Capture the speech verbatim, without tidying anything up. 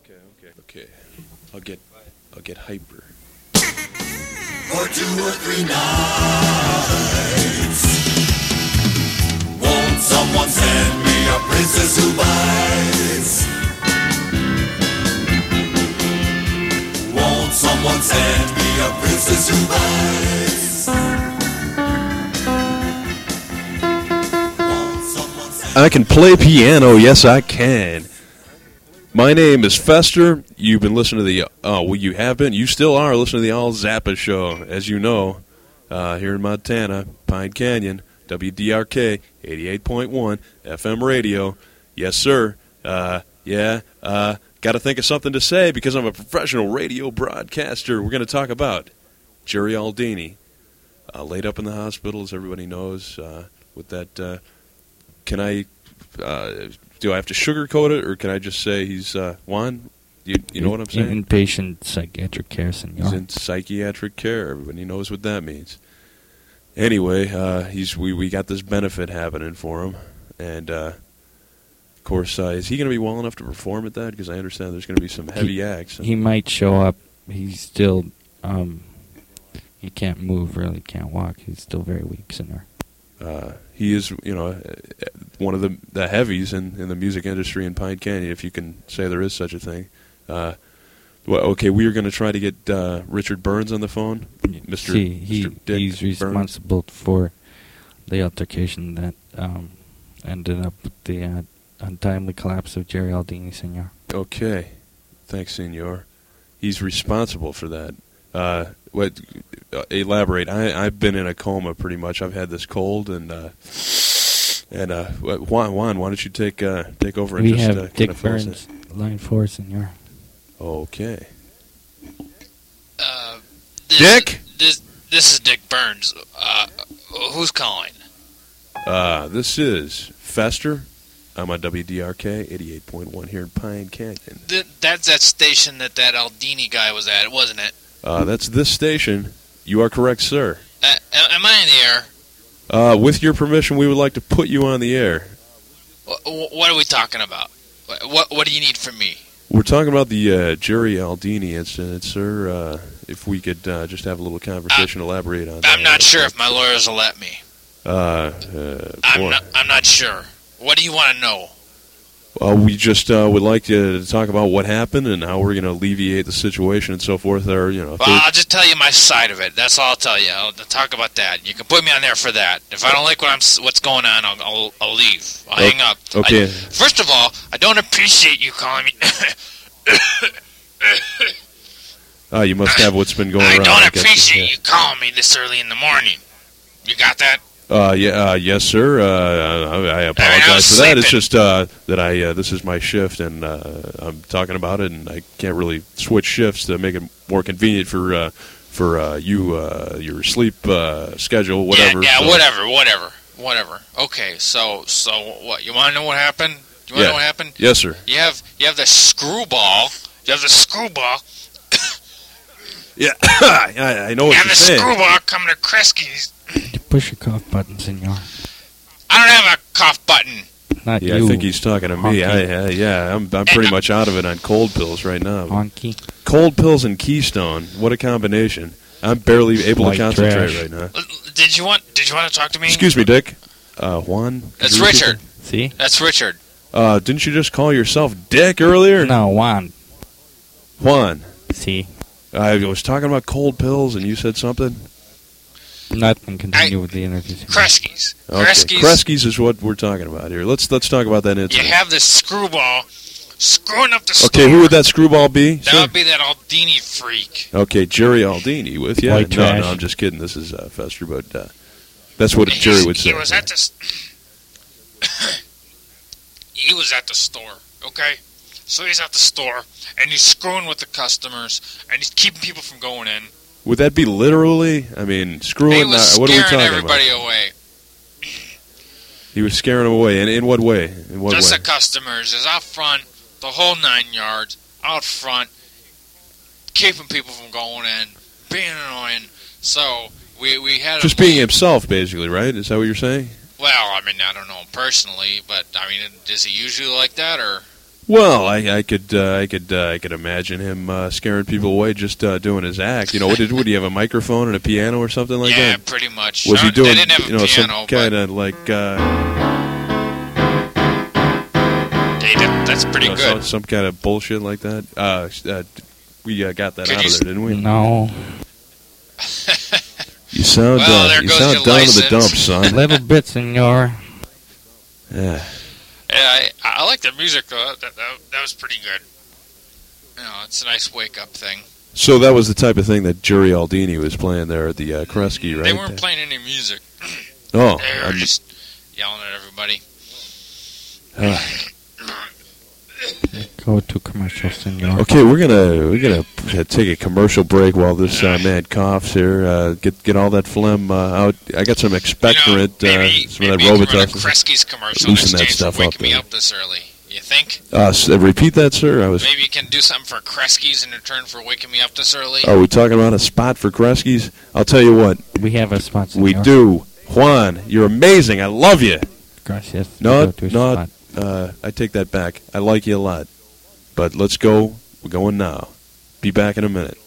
Okay, okay. Okay. I'll get I'll get hyper. For two or three nights, won't someone send me a princess who bites? Won't someone send me a princess who bites? Won't someone send I can play piano, yes I can. My name is Fester. You've been listening to the, oh, well, you have been, you still are listening to the All Zappa Show, as you know, uh, here in Montana, Pine Canyon, W D R K, eighty-eight point one, F M radio. Yes, sir. Uh, yeah, uh, got to think of something to say because I'm a professional radio broadcaster. We're going to talk about Jerry Aldini, uh, laid up in the hospital, as everybody knows, uh, with that, uh, can I... Uh, do I have to sugarcoat it, or can I just say he's, uh, Juan, you, you know what I'm saying? Inpatient psychiatric care, senor. He's in psychiatric care. Everybody knows what that means. Anyway, uh, he's we, we got this benefit happening for him. And, uh, of course, uh, is he going to be well enough to perform at that? Because I understand there's going to be some heavy he, acts. He might show up. He's still, um, he can't move, really, can't walk. He's still very weak, senor. Uh, he is, you know, one of the the heavies in, in the music industry in Pine Canyon, if you can say there is such a thing. Uh, well, okay, we are going to try to get uh, Richard Burns on the phone. Mister See, he, Mister Dick he's responsible Burns. for the altercation that um, ended up with the uh, untimely collapse of Jerry Aldini, senor. Okay. Thanks, senor. He's responsible for that. Uh, what? Uh, elaborate. I, I've been in a coma pretty much. I've had this cold, and uh, and uh, Juan, Juan, why don't you take uh, take over and we just have uh, Dick kind of fill us Burns, line four, senor. in? Okay. Uh, this, Dick? This this is Dick Burns. Uh, who's calling? Uh, this is Fester. I'm on W D R K eighty-eight point one here in Pine Canyon. Th- that's that station that that Aldini guy was at, wasn't it? Uh, that's this station. You are correct, sir. Uh, am I in the air? Uh, with your permission, we would like to put you on the air. What, what are we talking about? What What do you need from me? We're talking about the uh, Jerry Aldini incident, sir. Uh, if we could uh, just have a little conversation, uh, elaborate on that. I'm not sure if my lawyers will let me. Uh, uh, I'm not, I'm not sure. What do you want to know? Uh, we just uh, would like to, to talk about what happened and how we're going to alleviate the situation and so forth. Or, you know, well, I'll just tell you my side of it. That's all I'll tell you. I'll talk about that. You can put me on there for that. If I don't like what I'm, what's going on, I'll, I'll, I'll leave. I'll okay. hang up. Okay. I, first of all, I don't appreciate you calling me. Oh, you must have what's been going I around. don't I guess. appreciate Yeah. you calling me this early in the morning. You got that? Uh, yeah, uh, yes, sir. Uh, I, I apologize I mean, I was for that. It's sleeping. just uh, that I uh, this is my shift, and uh, I'm talking about it, and I can't really switch shifts to make it more convenient for uh, for uh, you, uh, your sleep uh, schedule, whatever. Yeah, yeah so. whatever, whatever, whatever. Okay, so so what? You want to know what happened? You want to Yeah. know what happened? Yes, sir. You have you have the screwball. You have the screwball. Yeah, I, I know what You have you're the saying. screwball coming to Kresge's. You push your cough button, senor. I don't have a cough button. Not Yeah, you. I think he's talking to me. I, uh, yeah, I'm I'm pretty much out of it on cold pills right now. Honky. Cold pills and Keystone, what a combination! I'm barely able White to concentrate trash. right now. Uh, Did you want Did you want to talk to me? Excuse me, Dick. Uh, Juan. could That's you repeat Richard. See? That's Richard. that? Uh, didn't you just call yourself Dick earlier? No, Juan. Juan. See? I was talking about cold pills, and you said something. Nothing. Continue I- with the interview. senor. Kresge's. Okay. Kresge's. Kresge's is what we're talking about here. Let's let's talk about that You incident. have this screwball screwing up the store. Okay, who would that screwball be? That sir? would be that Aldini freak. Okay, Jerry Aldini with you. White no, trash. no, I'm just kidding. This is uh, Fester, but uh, that's what He's- Jerry would say. He was at the. he was at the store. Okay, so he's at the store and he's screwing with the customers and he's keeping people from going in. Would that be literally? I mean, screwing. He was uh, what are we scaring talking everybody about? away. He was scaring them away. And in what way? In what Just way? the customers is out front, the whole nine yards, out front, keeping people from going in, being annoying. So we we had Just him being leave. himself, basically, right? Is that what you're saying? Well, I mean, I don't know him personally, but I mean, is he usually like that or? Well, I, I could, uh, I could, uh, I could imagine him uh, scaring people away just uh, doing his act. You know, what did would he have a microphone and a piano or something like yeah, that? pretty much. Was he Uh, doing, They didn't have a you know, piano, some kind of like, uh, but they did, that's pretty you know, good. some, some kind of bullshit like that? Uh, uh, we uh, got that Could out you of s- there, didn't we? No. You sound, Well, uh, there you goes sound your down to the license. dumps, son. Little bit, senor. Yeah. Yeah, I, I like the music though. That, that that was pretty good. You know, it's a nice wake up thing. So that was the type of thing that Jerry Aldini was playing there at the uh, Kresge, right? They weren't playing any music. Oh, They were I'm- just yelling at everybody. uh, Go to commercial, senor. okay, we're gonna we're gonna uh, take a commercial break while this uh, man coughs here. Uh, get get all that phlegm uh, out. I got some expectorant, you know, maybe, uh, some of maybe that you can run a Robitussin. Kresge's commercial Loosen in that exchange stuff for up waking me there. up this early. You think? Uh, s- uh, repeat that, sir. I was. Maybe you can do something for Kresge's in return for waking me up this early? Are we talking about a spot for Kresge's? I'll tell you what. We have a spot, senor. We do. Juan, you're amazing. I love you. Gracias. No, Go to a no. spot. Uh, I take that back. I like you a lot. But let's go. We're going now. Be back in a minute.